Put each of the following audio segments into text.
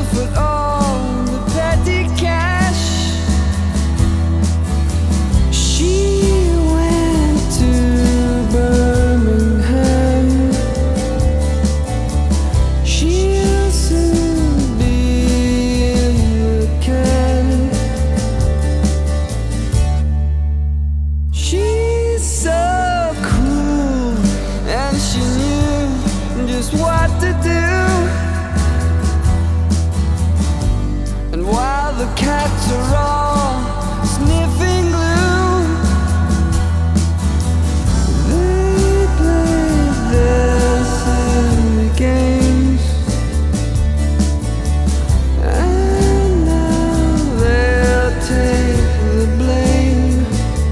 suffered all the petty cash. She went to Birmingham. She'll soon be in the can. She's so cool, and she knew just what to do. And while the cats are all sniffing glue, they play their silly games, and now they'll take the blame.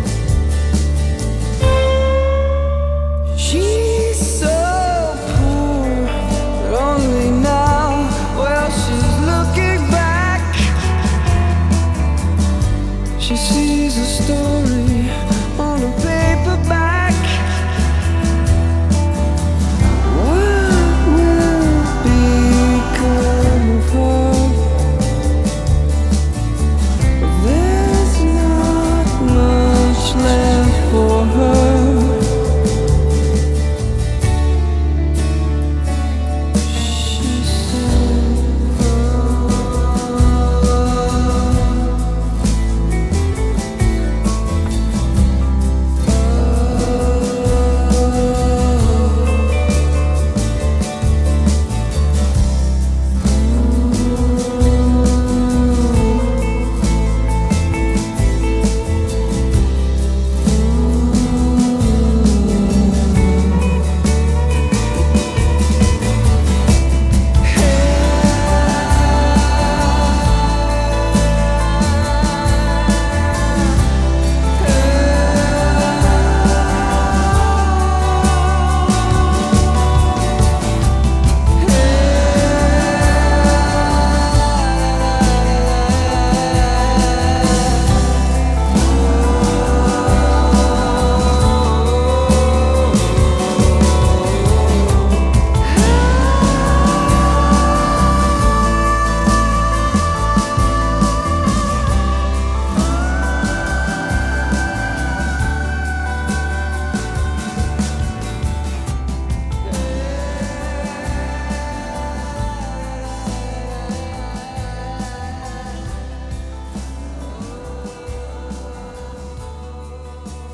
She's so poor, but only now, well, she's looking back. She sees a story on a paperback. What will become of her? There's not much left for her. She's so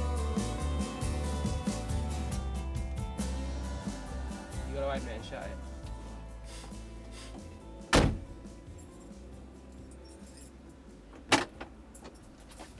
You got a white man shot.